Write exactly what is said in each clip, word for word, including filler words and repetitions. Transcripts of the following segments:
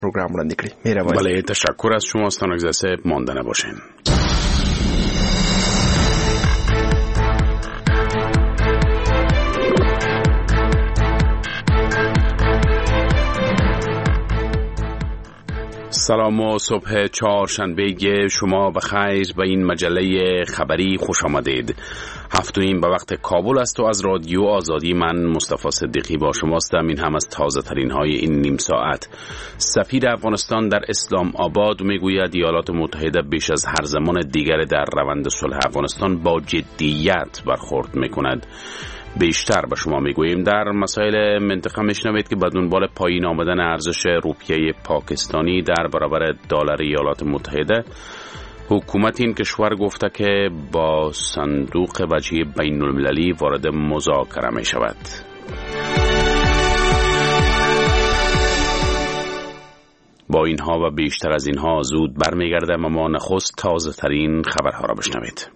پروگرام را نکلی. میروید. بله، تشکر از شما استانگزه صاحب، مانده نباشین. سلام و صبح چهارشنبه شما بخیر. به این مجله خبری خوش آمدید. هفتویم به وقت کابل است و از رادیو آزادی من مصطفی صدیقی با شماستم. این هم از تازه ترین های این نیم ساعت. سفیر افغانستان در اسلام آباد میگوید ایالات متحده بیش از هر زمان دیگر در روند صلح افغانستان با جدیت برخورد میکند. بیشتر به شما میگوییم. در مسائل منطقه میشنوید که به دنبال پایین آمدن ارزش روپیه پاکستانی در برابر دلار ایالات متحده، حکومت این کشور گفته که با صندوق وجهی بین المللی وارد مذاکره می شود. با اینها و بیشتر از اینها زود برمیگردم، اما نخست تازه ترین خبرها را بشنوید.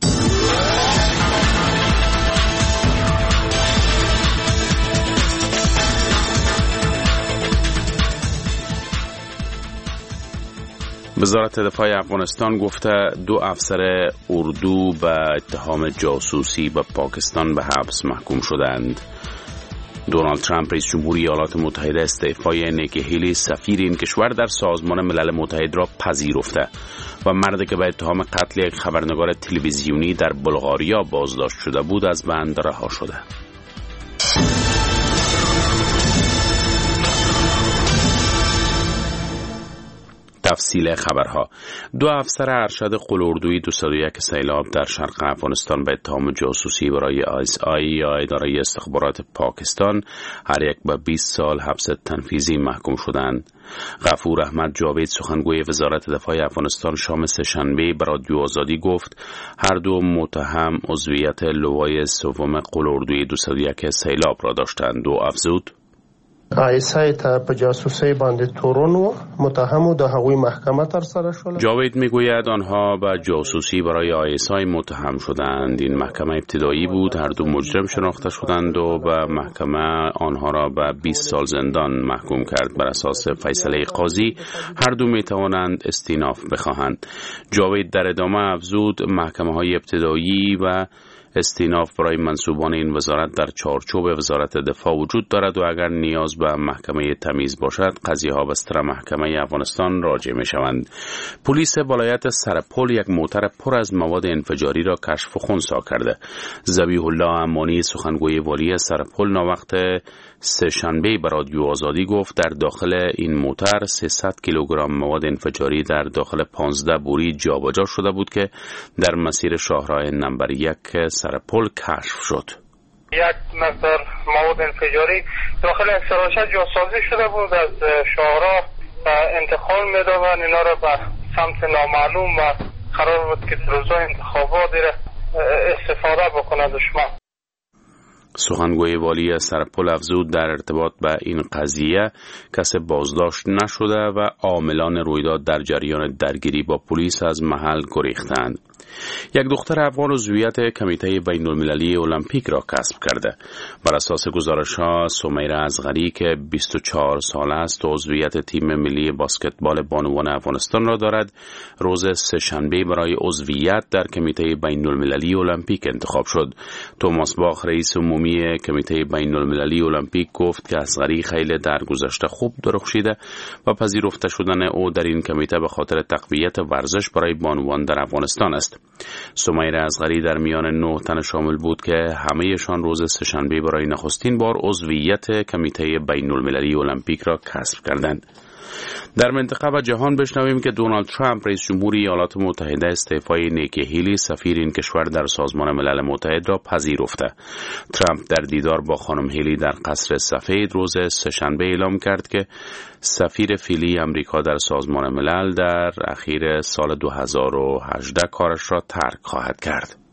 وزارت دفاع افغانستان گفته دو افسر اردو به اتهام جاسوسی به پاکستان به حبس محکوم شدند. دونالد ترامپ رئیس جمهوری ایالات متحده استعفای نیکی هیلی سفیر این کشور در سازمان ملل متحد را پذیرفته و مردی که به اتهام قتل یک خبرنگار تلویزیونی در بلغاریا بازداشت شده بود از بند رها شده. تفصیل خبرها. دو افسر ارشد قلاردوی دویست و یک سیلاب در شرق افغانستان به اتهام جاسوسی برای آی اس آی یا اداره استخبارات پاکستان هر یک به بیست سال حبس تنفیذی محکوم شدند. غفور احمد جاوید سخنگوی وزارت دفاع افغانستان شام سه‌شنبه به رادیو آزادی گفت هر دو متهم عضویت لوای سوم قلاردوی دویست و یک سیلاب را داشتند و افزود آی اس آی ته په جاسوسۍ باندې تورن و متهم د هغوی محکمه تر سره شول. جاوید میگوید آنها به جاسوسی برای آی اس آی متهم شدند. این محکمه ابتدایی بود. هر دو مجرم شناخته شدند و به محکمه آنها را به بیست سال زندان محکوم کرد. بر اساس فیصله قاضی هر دو میتوانند استیناف بخواهند. جاوید در ادامه افزود محکمه های ابتدایی و استیناف برای منصوبان این وزارت در چارچوب وزارت دفاع وجود دارد و اگر نیاز به محکمه تمیز باشد قضیه ها بستر محکمه افغانستان راجع می شوند. پلیس ولایت سرپل یک موتر پر از مواد انفجاری را کشف و خنثی کرده. ذبیح الله امانی سخنگوی والی سرپل ناوقت سه‌شنبه به رادیو آزادی گفت در داخل این موتر سیصد کیلوگرم مواد انفجاری در داخل پانزده بوری جابجا شده بود که در مسیر شاهراه نمبر یک سرپل کشف شد. یک مقدار مواد انفجاری داخل انفراشه جاسازی شده بود، از شاهراه انتقال می‌دادند اینا را به سمت نامعلوم و قرار بود که در روزهای انتخابات استفاده بکنه دشمن. سخنگوی والی سرپل افزود در ارتباط با این قضیه کسی بازداشت نشده و عاملان رویداد در جریان درگیری با پلیس از محل گریختند. یک دختر افغان عضویت کمیته بین المللی المپیک را کسب کرده. بر اساس گزارش‌ها سمیره اصغری که بیست و چهار ساله است و عضویت تیم ملی بسکتبال بانوان افغانستان را دارد، روز سه‌شنبه برای عضویت در کمیته بین المللی المپیک انتخاب شد. توماس باخ رئیس عمومی کمیته بین المللی المپیک گفت که اصغری خیلی در گذشته خوب درخشیده و پذیرفته شدن او در این کمیته به خاطر تقویت ورزش برای بانوان در افغانستان است. سمیره اصغری در میان نه تن شامل بود که همه‌شان روز سه‌شنبه برای نخستین بار عضویت کمیته بین المللی المپیک را کسب کردند. در منطقه و جهان بشنویم که دونالد ترامپ رئیس جمهوری ایالات متحده استعفای نیکی هیلی سفیر این کشور در سازمان ملل متحد را پذیرفته. ترامپ در دیدار با خانم هیلی در قصر سفید روز سه‌شنبه اعلام کرد که سفیر فعلی امریکا در سازمان ملل در اخیر سال دو هزار و هجده کارش را ترک خواهد کرد.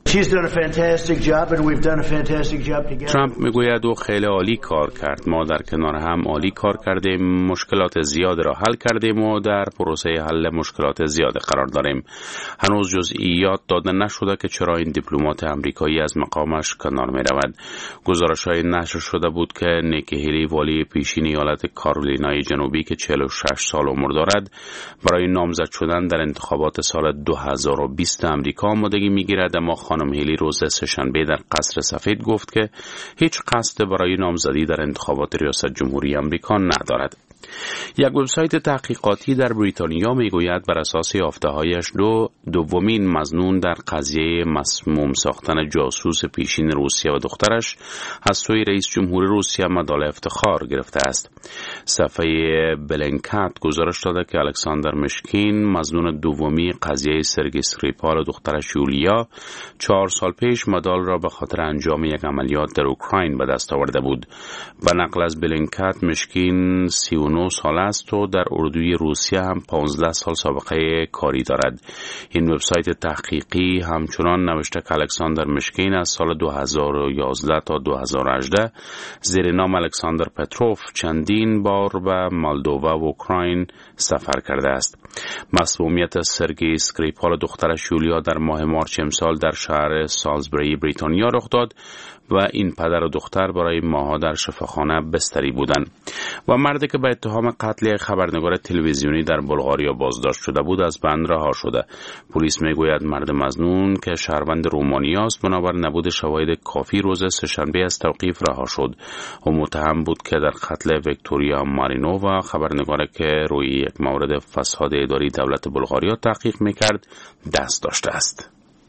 ترامپ میگوید او خیلی عالی کار کرد. ما در کنار هم عالی کار کردیم، مشکلات زیاد را حل کردیم و در پروسه حل مشکلات زیاد قرار داریم. هنوز جزئیات داده نشده که چرا این دیپلمات امریکایی از مقامش کنار می رود. گزارش های نشر شده بود که نیکی هیلی، والی پیشین ایالت کارولینای جنوبی که چهل و شش سال عمر دارد، برای نامزد شدن در انتخابات سال دو هزار و بیست امریکا آمادگی میگیرد، اما خانم هیلی روز سه‌شنبه در قصر سفید گفت که هیچ قصد برای نامزدی در انتخابات ریاست جمهوری امریکا ندارد. یک وبسایت تحقیقاتی در بریتانیا میگوید بر اساس یافته‌هایش دو دومین مظنون در قضیه مسموم ساختن جاسوس پیشین روسیه و دخترش از سوی رئیس جمهور روسیه مدال افتخار گرفته است. صفحه بلینکت گزارش داده که الکساندر مشکین، مظنون دومی قضیه سرگئی اسکریپال و دخترش یولیا، چهار سال پیش مدال را به خاطر انجام یک عملیات در اوکراین به دست آورده بود. به نقل از بلینکت، مشکین سی و نه سال است و در اردوی روسیه هم پانزده سال سابقه کاری دارد. این وبسایت تحقیقی همچنان نوشته که الکساندر مشکین از سال دو هزار و یازده تا دو هزار و هجده زیر نام الکساندر پتروف چندین بار به مولدووا و اوکراین سفر کرده است. مسمومیت سرگئی اسکریپال دخترش یولیا در ماه مارچ امسال در شهر سالزبری بریتانیا رخ داد و این پدر و دختر برای ماه‌ها در شفاخانه بستری بودند. و مردی که به اتهام قتل خبرنگار تلویزیونی در بلغاریا بازداشت شده بود از بند رها شده. پلیس میگوید مرد مظنون که شهروند رومانیا است بنابر نبود شواهد کافی روز سه‌شنبه از توقیف رها شد. او متهم بود که در قتل ویکتوریا مارینووا، خبرنگاری که روی یک مورد فساد اداری دولت بلغاریا تحقیق میکرد، دست داشته است.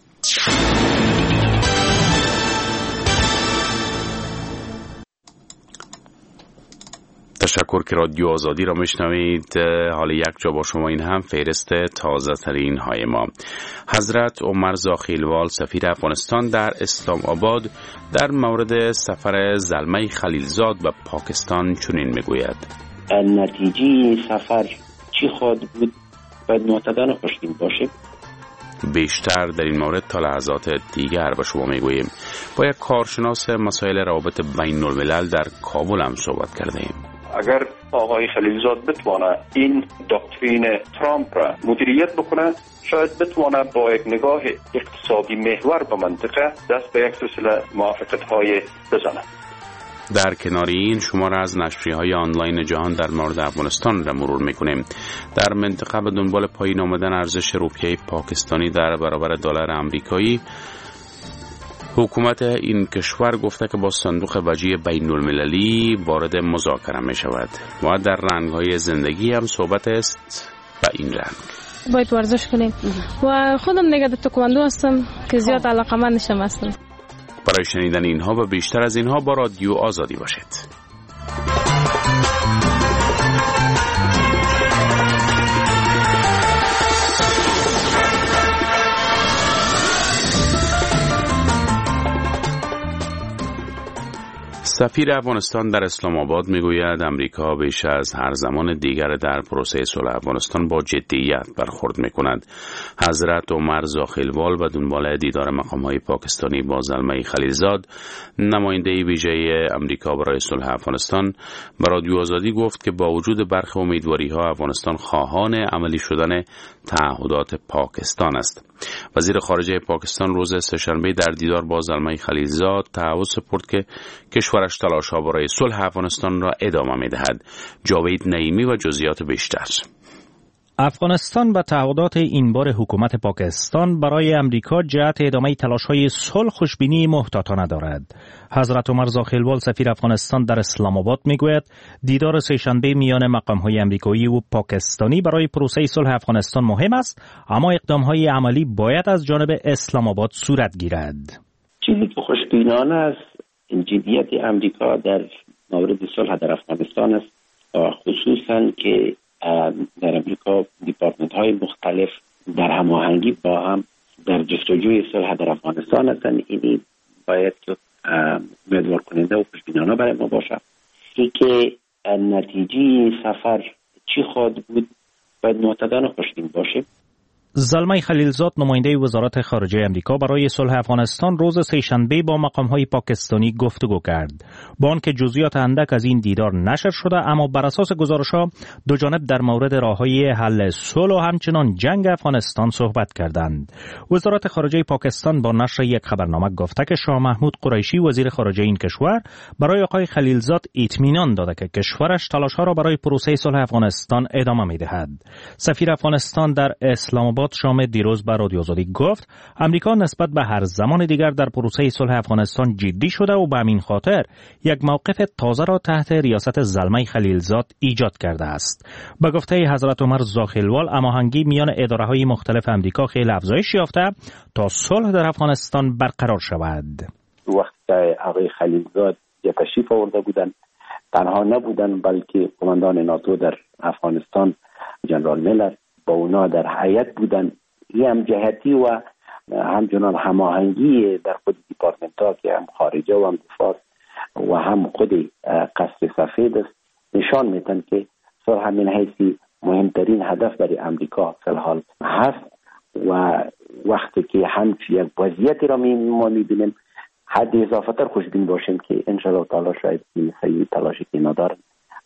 تشکر که رادیو آزادی را میشنوید. حال یک جا با شما این هم فهرست تازه ترین های ما. حضرت عمر زاخیلوال سفیر افغانستان در اسلام آباد در مورد سفر زلمه خلیلزاد به پاکستان چنین میگوید: نتیجه سفر چی خواهد بود باید معتدل و خوشبین باشه. بیشتر در این مورد تا لحظات دیگر به شما میگوییم. با یک کارشناس مسائل روابط بین الملل در کابل هم صحبت کردیم. اگر آقای خلیلزاد بتوانه این دکترین ترامپ را مدیریت بکنه، شاید بتوانه با یک نگاه اقتصادی محور به منطقه دست به یک سلسله موافقت‌های بزنه. در کنار این شمار از نشریه‌های آنلاین جهان در مورد افغانستان را مرور می‌کنیم. در منطقه به دنبال پایین آمدن ارزش روپیه پاکستانی در برابر دلار آمریکایی، حکومت این کشور گفته که با صندوق وجه بین المللی وارد مذاکره می شود و در رنگ‌های زندگی هم صحبت است به این رنگ. باید ورزش کنیم و خودم نگه در تکواندو هستم که زیاد علاقه‌مندشم هستم. برای شنیدن اینها و بیشتر از اینها با رادیو آزادی باشید. سفیر افغانستان در اسلام آباد میگوید امریکا بیش از هر زمان دیگر در پروسه صلح افغانستان با جدیت برخورد میکند. حضرت عمر زاخیلوال به دنبال دیدار مقام‌های پاکستانی با زلمه خلیلزاد، نماینده ویژه امریکا برای صلح افغانستان، به رادیو آزادی گفت که با وجود برخی امیدواری‌ها افغانستان خواهان عملی شدن تعهدات پاکستان است. وزیر خارجه پاکستان روز سه‌شنبه در دیدار با زلمه خلیلزاد تعهد سپرد که کشورش تلاش‌ها برای صلح افغانستان را ادامه می‌دهد. جاوید نعیمی و جزئیات بیشتر. افغانستان به تعهدات این بار حکومت پاکستان برای امریکا جهت ادامه تلاش‌های صلح خوشبینی محتاطانه دارد. حضرت عمر زاخیلوال سفیر افغانستان در اسلام آباد میگوید دیدار سه‌شنبه میان مقام‌های امریکایی و پاکستانی برای پروسه صلح افغانستان مهم است، اما اقدام‌های عملی باید از جانب اسلام آباد صورت گیرد. چیزی که خوشبینانه است جدیت امریکا در مورد صلح در افغانستان است، خصوصاً که در امریکا دیپارتمنت های مختلف در هماهنگی با هم در جستجوی صلح در افغانستان هستند. اینی باید که امیدوار کننده و خوشبینانه برای ما باشه. این که نتیجه سفر چی خواهد بود باید معتدل و خوشبین باشه. زلمه خلیلزاد نماینده وزارت خارجه آمریکا برای صلح افغانستان روز سه‌شنبه با مقام‌های پاکستانی گفتگو کرد. با آنکه جزئیات اندک از این دیدار نشر شده، اما بر اساس گزارش‌ها دو جانب در مورد راه‌های حل صلح و همچنان جنگ افغانستان صحبت کردند. وزارت خارجه پاکستان با نشر یک خبرنامه گفته که شاه محمود قریشی وزیر خارجه این کشور برای آقای خلیلزاد اطمینان داده که کشورش تلاش‌ها را برای پروسه صلح افغانستان ادامه می‌دهد. سفیر افغانستان در اسلام آباد شام دیروز به رادیو آزادی گفت امریکا نسبت به هر زمان دیگر در پروسه صلح افغانستان جدی شده و به همین خاطر یک موقف تازه را تحت ریاست زلمه خلیلزاد ایجاد کرده است. به گفته حضرت عمر زاخیلوال، هماهنگی میان اداره‌های مختلف امریکا خیلی افزایش یافته تا صلح در افغانستان برقرار شود. وقتی آقای خلیلزاد تشریف آورده بودند، تنها نبودند بلکه قماندان ناتو در افغانستان جنرال میلر با اونا در هیئت بودن. این هم جهتی و همچنان هماهنگی در خود دیپارتمنت ها که هم خارجه و هم دفاع و هم خود قصد سفید است نشان میتن که صلح من حیث مهمترین هدف برای امریکا فی الحال هست و وقتی که هم یک وضعیتی را ما میبینیم حد اضافه تر خوشبین باشیم که انشاءالله تعالی شاید این سعی تلاشی که ندارد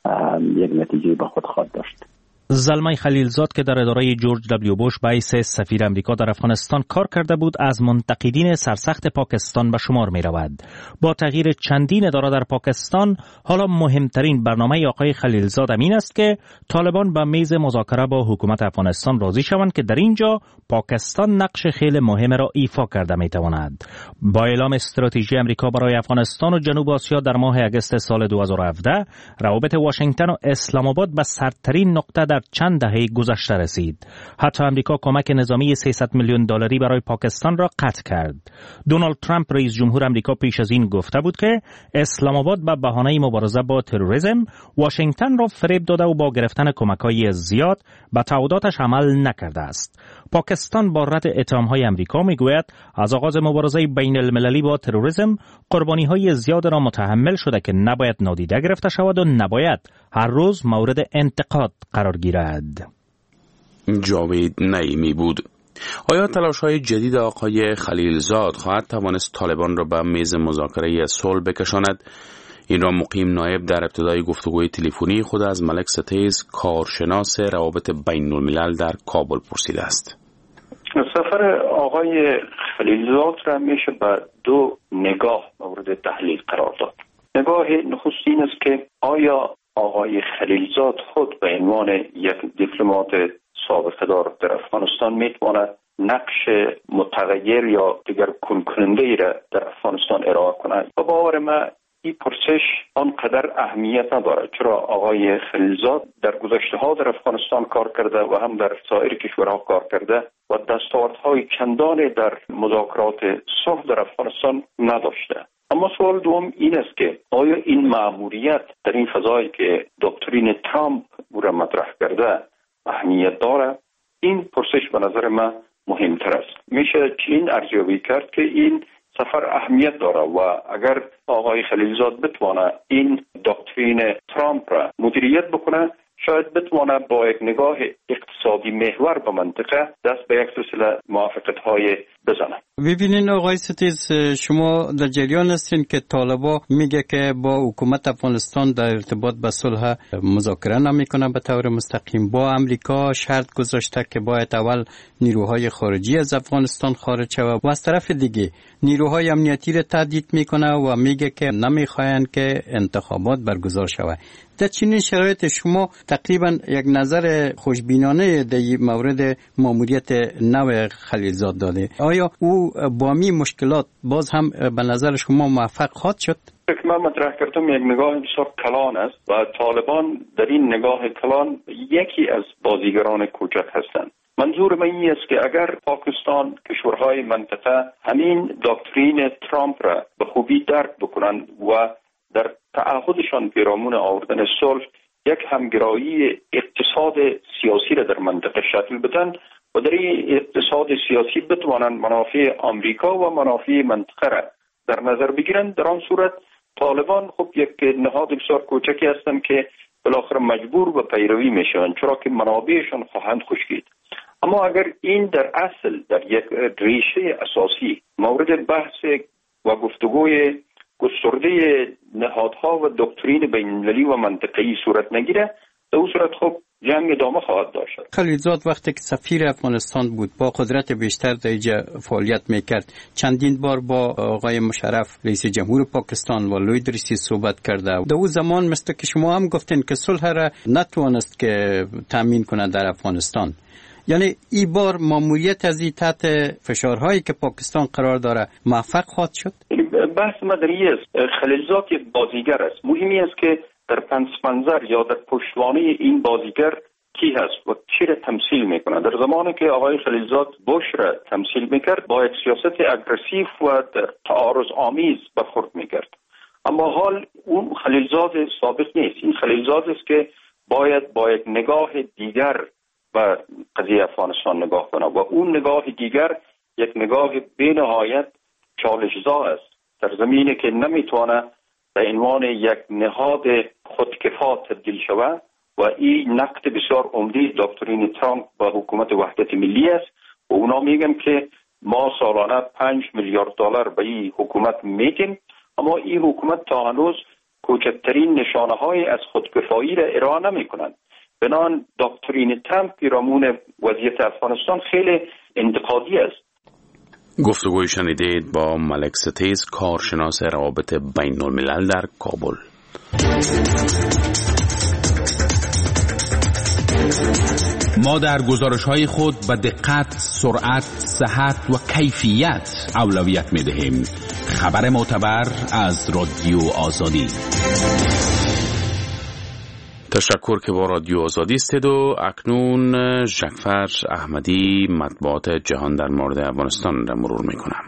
یک نتیجه به خود خواهد داشت. زلمه خلیلزاد که در اداره جورج دبلیو بوش به حیث سفیر امریکا در افغانستان کار کرده بود، از منتقدین سرسخت پاکستان به شمار می رود. با تغییر چندین اداره در پاکستان، حالا مهمترین برنامه آقای خلیلزاد این است که طالبان به میز مذاکره با حکومت افغانستان راضی شوند که در اینجا پاکستان نقش خیلی مهم را ایفا کرده می تواند. با اعلام استراتژی امریکا برای افغانستان و جنوب آسیا در ماه اگست سال دو هزار و هفده، روابط واشنگتن و اسلام آباد به سردترین نقطه در چند دهه گذشته رسید. حتی امریکا کمک نظامی سیصد میلیون دلاری برای پاکستان را قطع کرد. دونالد ترامپ رئیس جمهور امریکا پیش از این گفته بود که اسلام آباد به بهانه مبارزه با تروریسم واشنگتن را فریب داده و با گرفتن کمک‌های زیاد به تعهداتش عمل نکرده است. پاکستان با رد اتهام‌های امریکا میگوید از آغاز مبارزه بین المللی با تروریسم قربانی‌های زیاد را متحمل شده که نباید نادیده گرفته شود و نباید هر روز مورد انتقاد قرار گیرد. جاوید نعیمی بود. آیا تلاش‌های جدید آقای خلیلزاد خواهد توانست طالبان را به میز مذاکره صلح بکشاند؟ این را مقیم نایب در ابتدای گفتگوی تلفنی خود از ملک ستیز، کارشناس روابط بین الملل در کابل پرسیده است. سفر آقای خلیلزاد را میشه به دو نگاه مورد تحلیل قرار داد. نگاه نخستین است که آیا آقای خلیلزاد خود به عنوان یک دیپلمات سابقه دار در افغانستان میتواند نقش متغیر یا دیگر کنکننده ای را در افغانستان ارائه کند؟ و باور من این پرسش آنقدر اهمیت ندارد، چرا آقای خلیلزاد در گذشته ها در افغانستان کار کرده و هم در سایر کشورها کار کرده و دستاوردهای چندانی در مذاکرات صلح در افغانستان نداشته. اما سوال دوم این است که آیا این مأموریت در این فضایی که دکترین ترامپ او را مطرح کرده اهمیت داره؟ این پرسش به نظر من مهمتر است. میشه چنین ارزیابی کرد که این سفر اهمیت داره و اگر آقای خلیلزاد بتونه این دکترین ترامپ را مدیریت بکنه، شاید بتونه با یک نگاه اقتصادی محور به منطقه دست به یک سلسله موافقت‌های بزنه. ببینین آقای ستیز، شما در جریان هستین که طالبا میگه که با حکومت افغانستان در ارتباط به صلح مذاکره نمیکنه به طور مستقیم. با امریکا شرط گذاشته که باید اول نیروهای خارجی از افغانستان خارج شود و از طرف دیگه نیروهای امنیتی را تهدید میکنه و میگه که نمیخواین که انتخابات برگزار شود. در چنین شرایط شما تقریبا یک نظر خوشبینانه در مورد ماموریت نو خلیلزاد داده. آیا او با می مشکلات باز هم به نظر شما موفق خواهد شد؟ من مطرح کردم یک نگاه بسیار کلان است و طالبان در این نگاه کلان یکی از بازیگران کوچک هستند. منظور من این است که اگر پاکستان، کشورهای منطقه همین دکترین ترامپ را به خوبی درک بکنند و در تعهدشان پیرامون آوردن صلح یک همگرایی اقتصاد سیاسی را در منطقه شکل بدن و در این اقتصاد سیاسی بتوانند منافع آمریکا و منافع منطقه را در نظر بگیرند، در آن صورت طالبان خب یک نهاد بسیار کوچکی هستند که بالاخره مجبور به پیروی میشوند، چرا که منابعشان خواهند خشکید. اما اگر این در اصل در یک ریشه اساسی مورد بحث و گفتگوی گسترده نهادها و دکترین بین‌المللی و منطقه‌ای صورت نگیره، در اون صورت خب جنگ ادامه خواهد داشت. خلیلزاد وقتی که سفیر افغانستان بود با قدرت بیشتر در اینجا فعالیت میکرد، چندین بار با آقای مشرف رئیس جمهور پاکستان و لوی درسی صحبت کرده. در اون زمان مثل که شما هم گفتین که صلح را نتوانست که تامین کنه در افغانستان. یعنی این بار ماموریت از این تحت فشارهایی که پاکستان قرار داره موفق خواهد شد؟ بحث مدنی است. خلیلزاد یک بازیگر است. مهمی است که در پس منظر یا در پشتوانه این بازیگر کی هست و چی را تمثیل میکنه. در زمانی که آقای خلیلزاد بوش را تمثیل میکرد با یک سیاست اگریسیو و تعارض آمیز برخورد میکرد، اما حال اون خلیلزاد سابق نیست. این خلیلزاد است که باید با یک نگاه دیگر و قضیه افغانستان نگاه کنه و اون نگاه دیگر یک نگاه بی‌نهایت چالش‌زا است در زمینی که نمیتونه به عنوان یک نهاد خودکفا تبدیل شود و این نقد بسیار عمده دکترین ترامپ با حکومت وحدت ملی است و اونا میگن که ما سالانه پنج میلیارد دلار به این حکومت میدیم، اما این حکومت تا هنوز کوچکترین نشانه های از خودکفایی را ارائه نمی کنند. بنان دکترین ترامپ پیرامون وضعیت افغانستان خیلی انتقادی است. گفتگوی شنیدید با ملک ستیز، کارشناس روابط بین الملل در کابل. ما در گزارش‌های خود به دقت، سرعت، صحت و کیفیت اولویت می‌دهیم. خبر معتبر از رادیو آزادی. تشکر که با رادیو آزادی استید و اکنون ژکفر احمدی مطبوعات جهان در مورد افغانستان را مرور میکنم.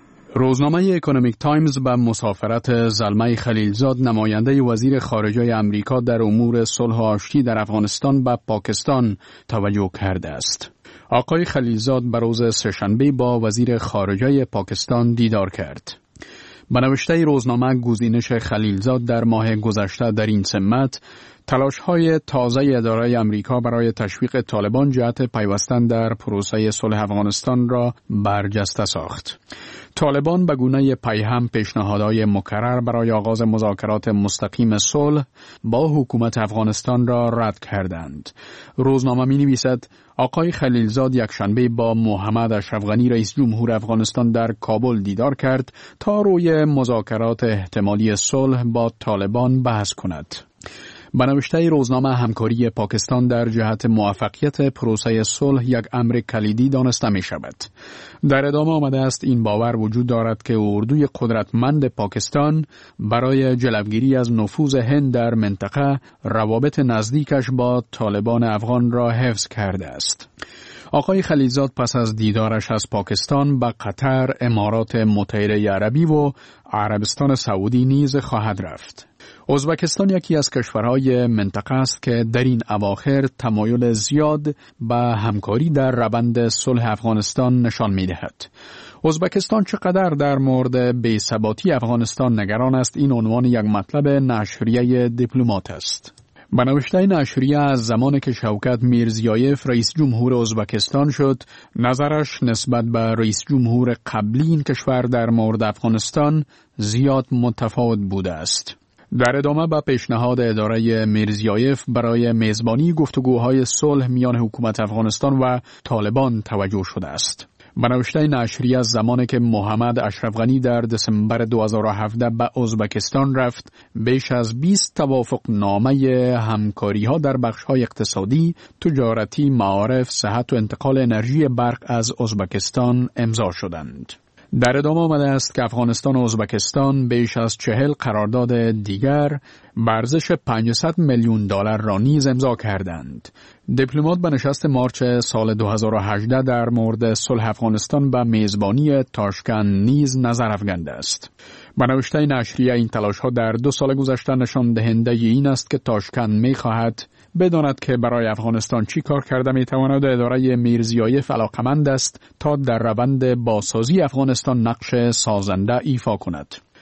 روزنامه اکونومیک تایمز به مسافرت زلمه خلیلزاد نماینده وزیر خارجه امریکا در امور صلح و آشتی در افغانستان به پاکستان توجه کرده است. آقای خلیلزاد به روز سه‌شنبه با وزیر خارجه پاکستان دیدار کرد. به نوشته روزنامه گزینش خلیلزاد در ماه گذشته در این سمت تلاش‌های تازه اداره امریکا برای تشویق طالبان جهت پیوستن در پروسه صلح افغانستان را برجسته ساخت. طالبان به گونه پیهم پیشنهادهای مکرر برای آغاز مذاکرات مستقیم صلح با حکومت افغانستان را رد کردند. روزنامه می‌نویسد آقای خلیلزاد یکشنبه با محمد اشرف غنی رئیس جمهور افغانستان در کابل دیدار کرد تا روی مذاکرات احتمالی صلح با طالبان بحث کند. به نوشته روزنامه همکاری پاکستان در جهت موفقیت پروسه صلح یک امر کلیدی دانسته می شود. در ادامه آمده است این باور وجود دارد که اردوی قدرتمند پاکستان برای جلوگیری از نفوذ هند در منطقه روابط نزدیکش با طالبان افغان را حفظ کرده است. آقای خلیلزاد پس از دیدارش از پاکستان به قطر، امارات متحده عربی و عربستان سعودی نیز خواهد رفت. ازبکستان یکی از کشورهای منطقه است که در این اواخر تمایل زیاد به همکاری در روند صلح افغانستان نشان می‌دهد. ازبکستان چقدر در مورد بی‌ثباتی افغانستان نگران است این عنوان یک مطلب نشریه دیپلمات است. به نوشته نشریه از زمانی که شوکت میرزیایف رئیس جمهور ازبکستان شد، نظرش نسبت به رئیس جمهور قبلی این کشور در مورد افغانستان زیاد متفاوت بوده است. در ادامه به پیشنهاد اداره میرزیایف برای میزبانی گفتگوهای صلح میان حکومت افغانستان و طالبان توجه شده است. به نوشته نشریه از زمانی که محمد اشرف غنی در دسامبر دو هزار و هفده به ازبکستان رفت، بیش از بیست توافق نامه همکاری ها در بخش های اقتصادی، تجارتی، معارف، صحت و انتقال انرژی برق از ازبکستان امضا شدند. در ادامه آمده است که افغانستان و ازبکستان بیش از چهل قرارداد دیگر به ارزش پانصد میلیون دلار را نیز امضا کردند. دیپلمات به نشست مارچ سال دو هزار و هجده در مورد صلح افغانستان به میزبانی تاشکند نیز نظر افکنده است. به نوشته نشریه این تلاش‌ها در دو سال گذشته نشان دهنده این است که تاشکند می‌خواهد بداند که برای افغانستان چی کار کرده می‌تواند. اداره میرزیایف علاقمند است تا در روند بازسازی افغانستان نقش سازنده ایفا کند.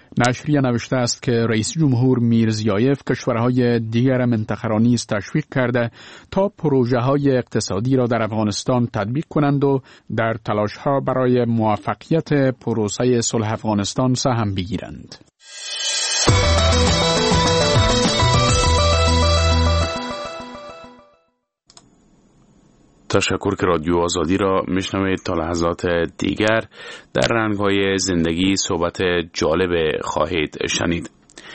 نشریه نوشته است که رئیس جمهور میرزیایف کشورهای دیگر منطقه را نیز تشویق کرده تا پروژه‌های اقتصادی را در افغانستان تطبیق کنند و در تلاش‌ها برای موفقیت پروسه صلح افغانستان سهم بگیرند. تشکر که رادیو آزادی را میشنوید. تا لحظات دیگر در رنگ‌های زندگی صحبت جالب خواهید شنید.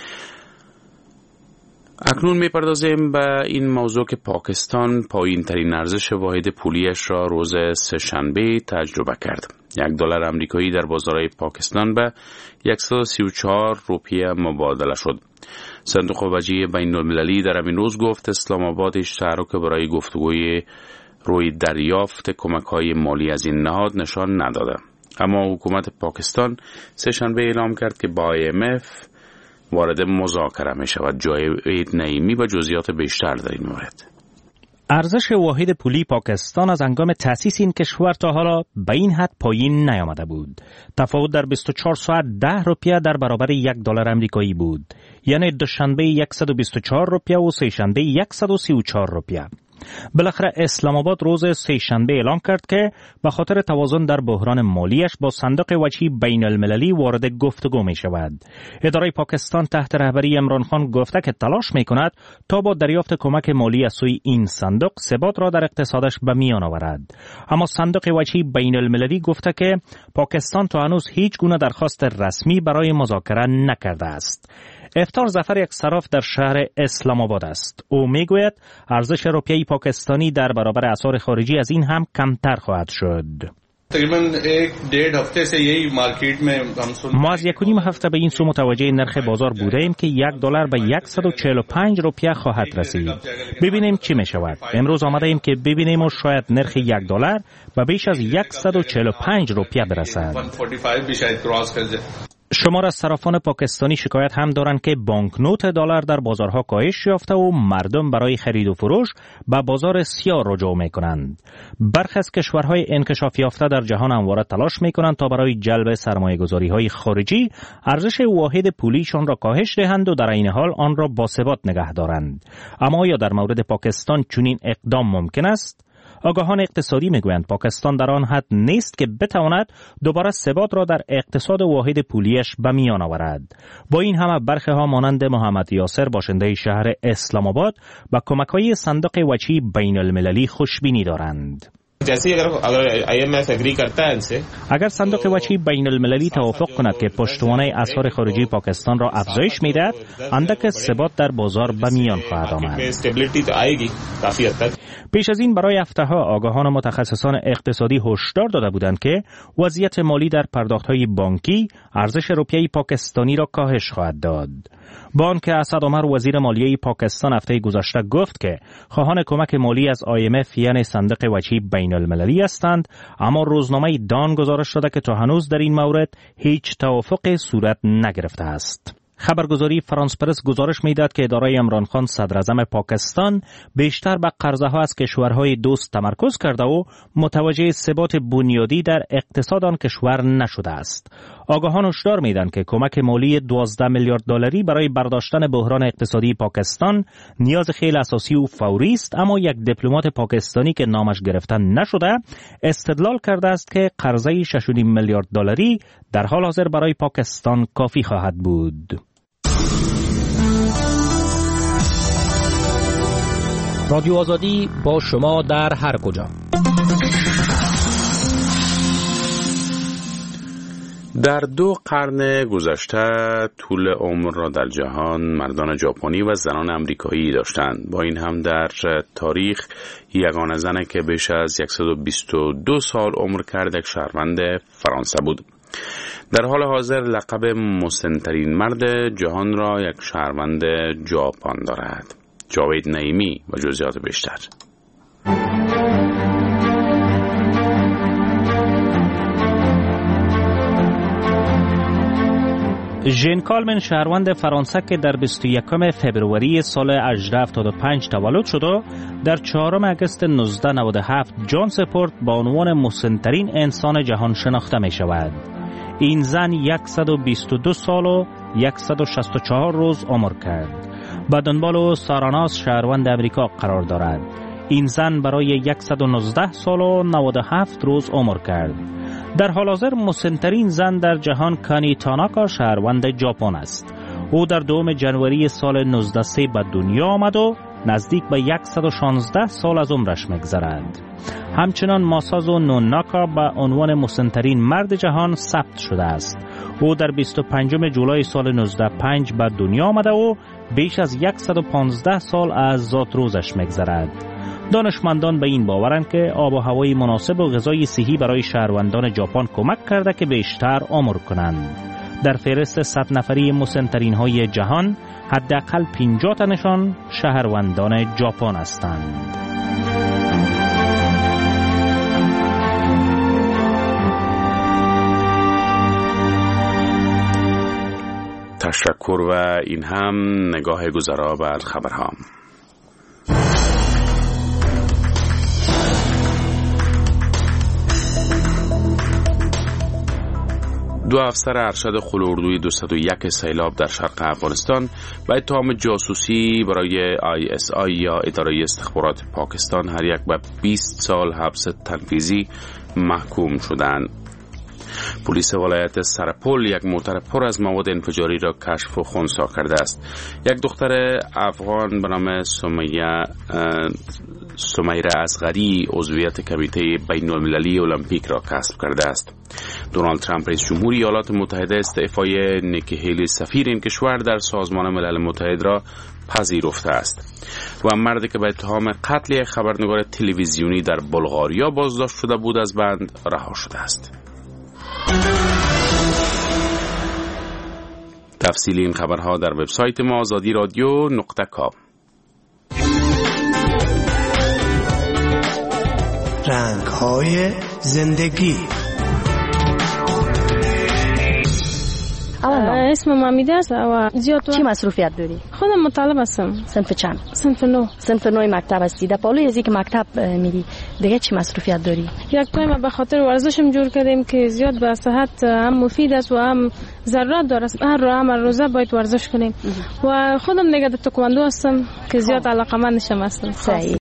اکنون میپردازیم به این موضوع که پاکستان پایین ترین ارزش واحد پولیش را روز سه‌شنبه تجربه کرد. یک دلار آمریکایی در بازارهای پاکستان به صد و سی و چهار روپیه مبادله شد. صندوق وجه بین المللی در همین روز گفت اسلام آباد تحرک برای گفتگوی روی دریافت کمک‌های مالی از این نهاد نشان نداده. اما حکومت پاکستان سه‌شنبه اعلام کرد که با آی ام اف وارد مذاکره می شود. جاوید نعیمی و جزئیات بیشتر در این مورد. ارزش واحد پولی پاکستان از هنگام تأسیس این کشور تا حالا به این حد پایین نیامده بود. تفاوت در بیست و چهار ساعت ده روپیه در برابر یک دلار آمریکایی بود. یعنی دوشنبه صد و بیست و چهار روپیه و سه شنبه صد و سی و چهار روپیه. بالاخره اسلام آباد روز سه شنبه اعلام کرد که به خاطر توازن در بحران مالیش با صندوق وجهی بین المللی وارد گفتگو می شود. اداره پاکستان تحت رهبری عمران خان گفته که تلاش می کند تا با دریافت کمک مالی از سوی این صندوق ثبات را در اقتصادش به میان آورد. اما صندوق وجهی بین المللی گفته که پاکستان تا هنوز هیچ گونه درخواست رسمی برای مذاکره نکرده است. افطار ظفر یک صراف در شهر اسلام آباد است. او میگوید ارزش روپیه پاکستانی در برابر اسعار خارجی از این هم کمتر خواهد شد. تقریبا یک ډیڑھ هفته سے یہی مارکیٹ میں ہم سن ما از یک و نیم هفته به این سو متوجه نرخ بازار بوده ایم که یک دلار به صد و چهل و پنج روپیه خواهد رسید. ببینیم چی می شود. امروز آمده ایم که ببینیم و شاید نرخ یک دلار به بیش از صد و چهل و پنج روپیه برسد. شمار از صرافان پاکستانی شکایت هم دارند که بانکنوت دلار در بازارها کاهش یافته و مردم برای خرید و فروش به بازار سیاه رجوع می کنند. برخی از کشورهای انکشاف یافته در جهان همواره تلاش می کنند تا برای جلب سرمایه‌گذاری های خارجی ارزش واحد پولیشان را کاهش دهند و در این حال آن را باثبات نگه دارند. اما آیا در مورد پاکستان چنین اقدام ممکن است؟ آگاهان اقتصادی میگویند پاکستان در آن حد نیست که بتواند دوباره ثبات را در اقتصاد واحد پولیش به میان آورد. با این همه برخی ها مانند محمد یاسر باشنده شهر اسلام آباد با کمک‌های صندوق وجهی بین المللی خوشبینی دارند. اگر صندوق وجهی بین المللی توافق کند که پشتوانه اسعار خارجی پاکستان را افزایش میدهد، اندک ثبات در بازار به میان خواهد آمد. پیش از این برای هفته‌ها آگاهان و متخصصان اقتصادی هشدار داده بودند که وضعیت مالی در پرداخت‌های بانکی ارزش روپیه پاکستانی را کاهش خواهد داد. بانک اسد عمر وزیر مالیه پاکستان هفته گذشته گفت که خواهان کمک مالی از آی ام اف یعنی صندوق وجهی بین المللی هستند، اما روزنامه دان گزارش داده که تا هنوز در این مورد هیچ توافق صورت نگرفته است. خبرگزاری فرانس پرس گزارش می‌دهد که اداره عمران خان صدر اعظم پاکستان بیشتر به قرضه‌ها از کشورهای دوست تمرکز کرده و متوجه ثبات بنیادی در اقتصاد آن کشور نشده است. آگاهان هشدار می‌دهند که کمک مالی دوازده میلیارد دلاری برای برداشتن بحران اقتصادی پاکستان نیاز خیلی اساسی و فوری است، اما یک دیپلمات پاکستانی که نامش گرفته نشده استدلال کرده است که قرضه شش و نیم میلیارد دلاری در حال حاضر برای پاکستان کافی خواهد بود. رادیو آزادی با شما در هر کجا. در دو قرن گذشته طول عمر را در جهان مردان ژاپنی و زنان آمریکایی داشتند. با این هم در تاریخ یگانه زنی که بیش از صد و بیست و دو سال عمر کرد یک شهروند فرانسه بود. در حال حاضر لقب مسن‌ترین مرد جهان را یک شهروند ژاپن دارد. جاوید نعیمی و جزئیات بیشتر. ژن کالمن شهروند فرانسه که در بیست و یکم فوریه سال هجده هفتاد و پنج تولد شد و در چهارم آگوست نوزده نود و هفت جان سپورت با عنوان مسن‌ترین انسان جهان شناخته می شود. این زن صد و بیست و دو سال و صد و شصت و چهار روز عمر کرد. به دنبال ساراناس شهروند امریکا قرار دارد. این زن برای صد و نوزده سال و نود و هفت روز عمر کرد. در حال حاضر مسن‌ترین زن در جهان کانی تاناکا شهروند ژاپن است. او در دوم جنوری سال نوزده صد به دنیا آمد و نزدیک به صد و شانزده سال از عمرش می‌گذرد. همچنان ماسازو نوناکا به عنوان مسن‌ترین مرد جهان ثبت شده است. او در بیست و پنجم جولای سال نوزده صد و پنج به دنیا آمده و بیش از صد و پانزده سال از ذات روزش می‌گذرد. دانشمندان به این باورند که آب و هوای مناسب و غذای صحی برای شهروندان ژاپن کمک کرده که بیشتر عمر کنند. در فهرست صد نفری مسن‌ترین های جهان حداقل پنجاه تنشان شهروندان ژاپن هستند. تشکر و این هم نگاه گذرا بر خبرها. دو افسر ارشد خلاردوی دویست و یک سیلاب در شرق افغانستان به اتهام جاسوسی برای آی اس آی یا اداره استخبارات پاکستان هر یک به بیست سال حبس تنفیذی محکوم شدند. پلیس ولایت سرپل یک موتر پر از مواد انفجاری را کشف و خنثی کرده است. یک دختر افغان به نام سمیه سمیره اصغری عضویت کمیته بین المللی المپیک را کسب کرده است. دونالد ترامپ رئیس جمهوری ایالات متحده استعفای نیکی هیلی سفیر این کشور در سازمان ملل متحد را پذیرفته است و مردی که به اتهام قتل یک خبرنگار تلویزیونی در بلغاریا بازداشت شده بود از بند رها شده است. تفصیل این خبرها در وبسایت ما آزادی رادیو نقطه کام. رنگ‌های زندگی. اسمم حمیده است و زیاد چی مصروفیت داری؟ خودم مطالب هستم. صنف چند؟ صنف نو. صنف نو مکتب هستی. در پالوی از اینکه مکتب میری دیگه چی مصروفیت داری؟ یک تایم به خاطر ورزشم جور کردیم که زیاد به صحت هم مفید است و هم ضرورت داره. هر روز هم روزه باید ورزش کنیم و خودم دیگه تکواندو هستم که زیاد علاقه‌مندشم هستم. صحیح.